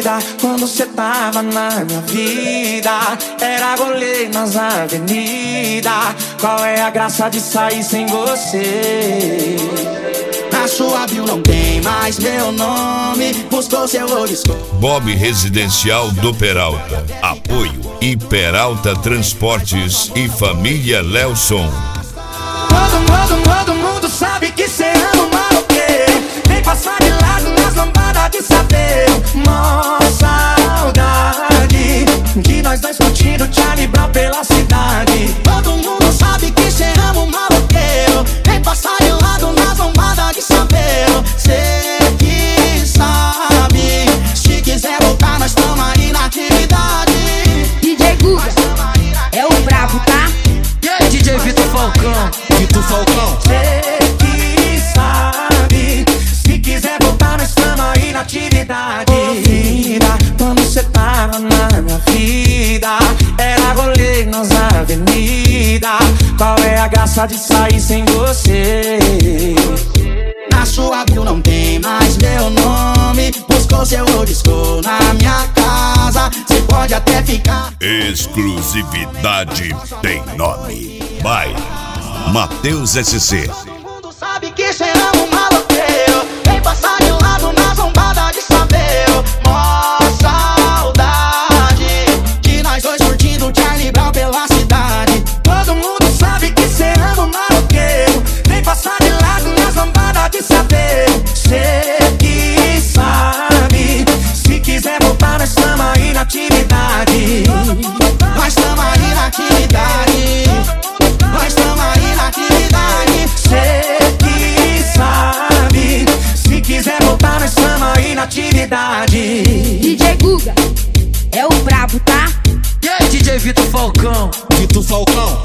vida, quando cê tava na minha vida, era rolê nas avenidas. Qual é a graça de sair sem você? Na sua bio não tem mais meu nome, buscou seu olisco. Bob Residencial do Peralta. Apoio Peralta Transportes e Família Lelson. Todo mundo sabe que cê ama o maloqueiro. Vem passar de lado nas lambadas de saber. Mó saudade de nós dois curtindo Charlie Brown pela cidade. Todo mundo sabe que cê ama o maloqueiro. Vem passar de lado nas lambadas de saber. Cê que sabe, se quiser voltar nós tamo aí na atividade. DJ Guga é o brabo, tá? E aí, DJ Vitor Falcão? Vitor Falcão. Cê que sabe, se quiser voltar nós tamo aí na atividade. Vida, quando cê tava na minha vida, era rolê nas avenidas. Qual é a graça de sair sem você? Na sua bio não tem mais meu nome, buscou seu olisco na minha casa. Cê pode até ficar. Exclusividade tem nome. By Matheus SC. Todo mundo sabe que cê ama o maloqueiro. Vem passar de lado nas lombadas de saber. Mó saudade de nós dois curtindo Charlie Brown pela cidade. Todo mundo sabe que cê ama o maloqueiro. Vem passar de lado nas lambadas de saber. Cê que sabe, se quiser voltar nós tamo aí na atividade. Nós tamo aí na atividade. Nós tamo aí na atividade. Cê que sabe, se quiser voltar nós tamo aí na atividade. DJ Guga é o brabo, tá? E aí, DJ Vitor Falcão? Vitor Falcão.